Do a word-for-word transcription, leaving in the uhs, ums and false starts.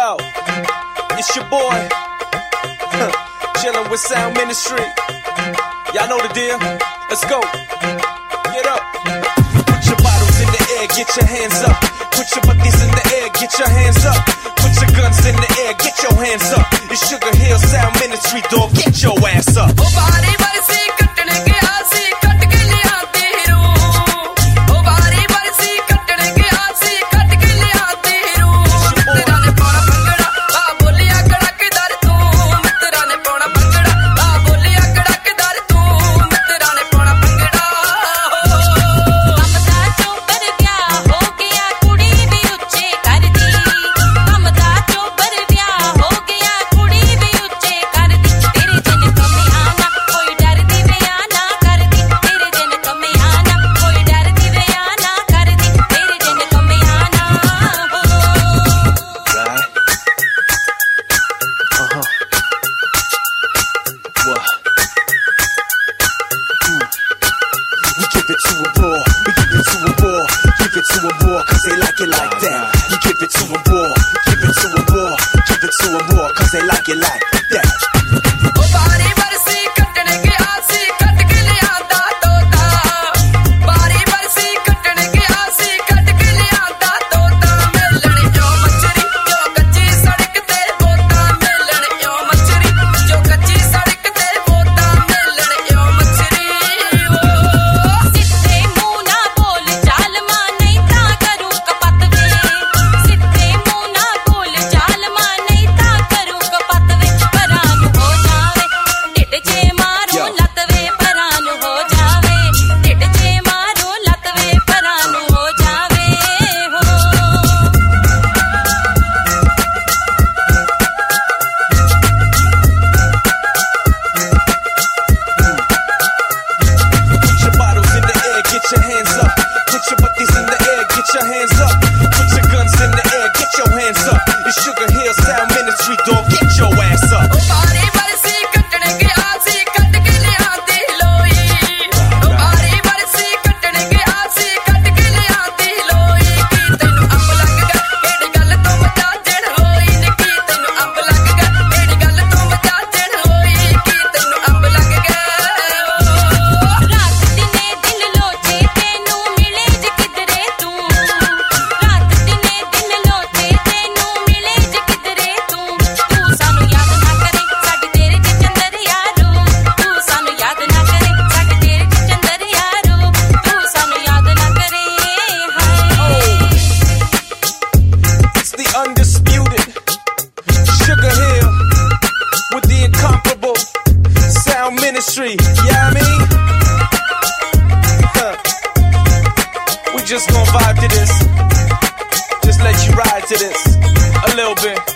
Yo, it's your boy, chillin' with Sound Ministry. Y'all know the deal. Let's go. Get up. Put your bottles in the air, get your hands up. Put your buckets in the air, get your hands up. Put your guns in the air, get your hands up. It's Sugar Hill Sound Ministry, dog. Get your ass up. Oh, body, body, see, kattne ke aasi, kat ke le aate ro. Oh, body, body, see, kattne ke aasi, kat ke le aate ro. Mitra ne pauna bhangra, aa boliya kadakdar tu. Mitra ne pauna bhangra, aa boliya kadakdar tu. Mitra ne pauna bhangra. Ministry, yeah, I mean, huh. We just gonna vibe to this, just let you ride to this a little bit.